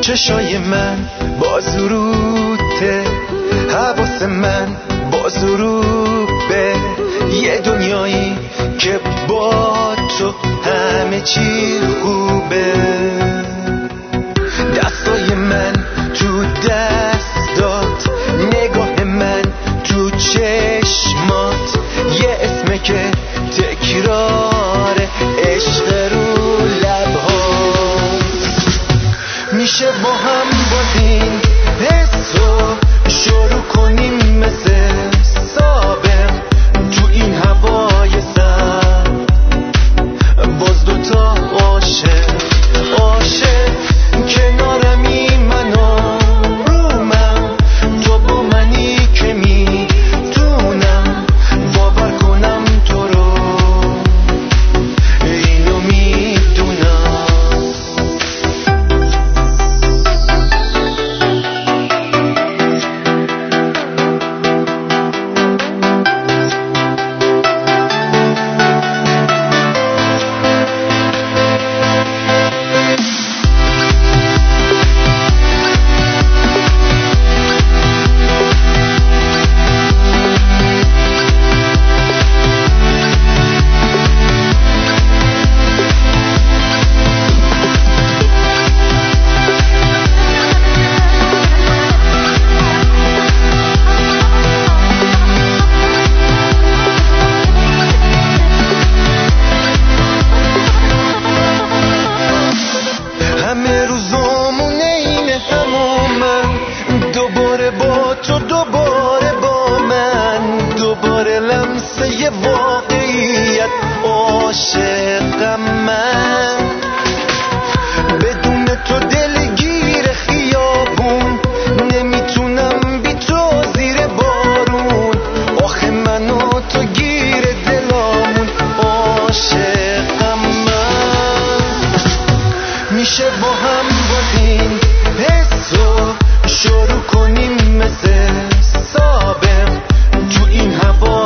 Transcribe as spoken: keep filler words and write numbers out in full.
چشای من باز روته، حواس من باز رو به یه دنیایی که با تو همه چی خوبه. دستای من تو دستات، نگاه من تو چشمات، یه اسمه که تکرار عشق رو لبهات. میشه با هم باز این حسو شروع کنیم مثل سابق تو این هوای سر، باز دوتا عاشق عاشق کنارمی منو رو من، تو با منی که میتونم باور کنم تو رو، اینو میدونم. همه روزامون اینه همومن، دوباره با تو دوباره با من، دوباره لمسه واقعیت عاشقم من. بدون تو دلگیر خیابون، نمیتونم بی تو زیر بارون، آخه من و تو گیر دلامون عاشقم من. میشه با هم باز این حسو شروع کنیم مثل سابق تو این هوا